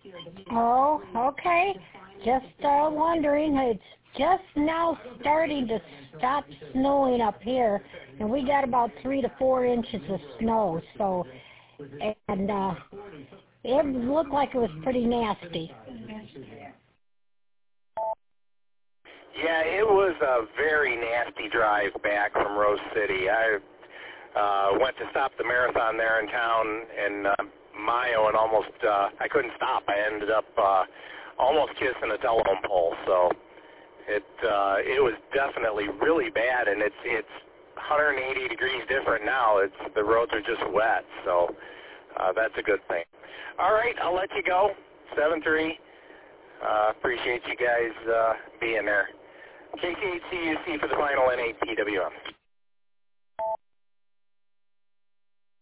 Oh, okay. Just wondering. It's just now starting to stop snowing up here, and we got about 3 to 4 inches of snow. So, and it looked like it was pretty nasty. Yeah, it was a very nasty drive back from Rose City. I went to stop the marathon there in town in Mayo, and almost I couldn't stop. I ended up almost kissing a telephone pole. So it was definitely really bad, and it's 180 degrees different now. The roads are just wet, so that's a good thing. All right, I'll let you go. 7-3. Appreciate you guys being there. KCHCUC for the final N8 PWM.